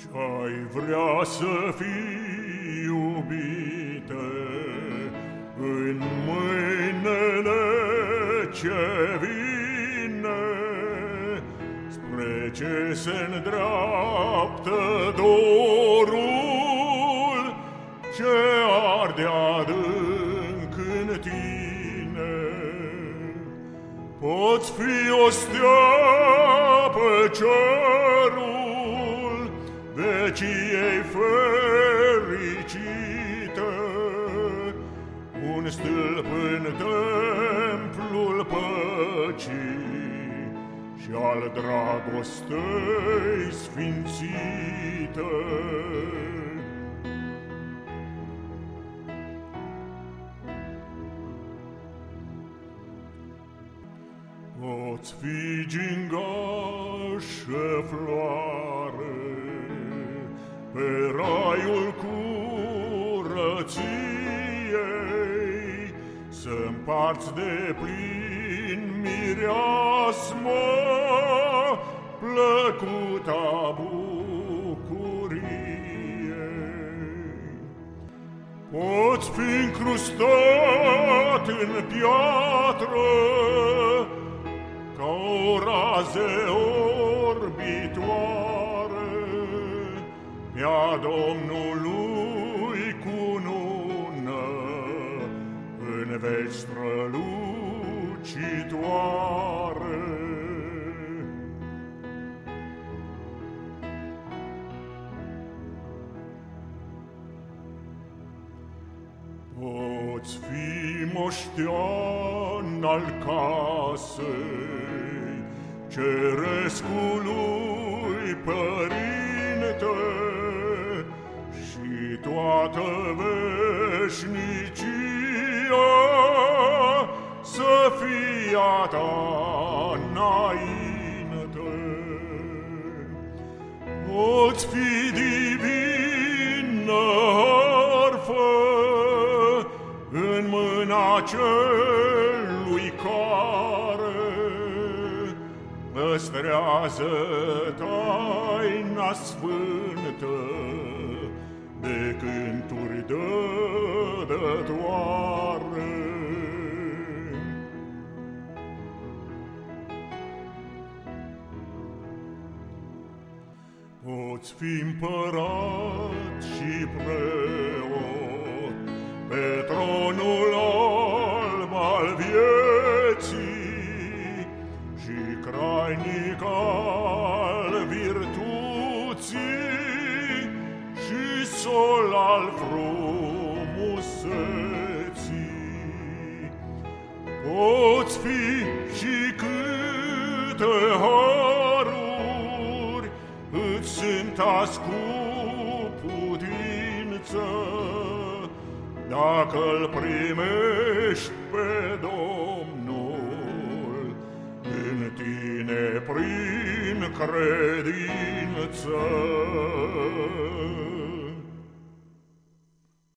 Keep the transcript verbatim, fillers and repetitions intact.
Ce-ai vrea să fii, iubite, în mâinele ce vine, spre ce se-ndreaptă dorul ce arde adânc în tine. Poți fi o stea pe cerul veciei fericite, un stâlp în templul păcii și al dragostei sfințite. Poți fi gingașă floare pe raiul curăției, să împarți de plin mireasmă plăcuta bucuriei. Poți fi încrustat în piatră ca o raze orbitoare pe-a Domnului cunună în veci strălucitoare. Poți fi moștean al casei cerescului Părinte și toată veșnicia să fie a ta înainte. Poți fi divină harfă în mâna celui care păstrează taina sfântă de cânturi dădătoare. Poți fi împărat și preot pe tronul alb al vieții și crainic al virtuții și sol al frumuseții. Poți fi și câte haruri îți sunt azi cu putință, dacă-l primești pe Domnul în tine prin credință.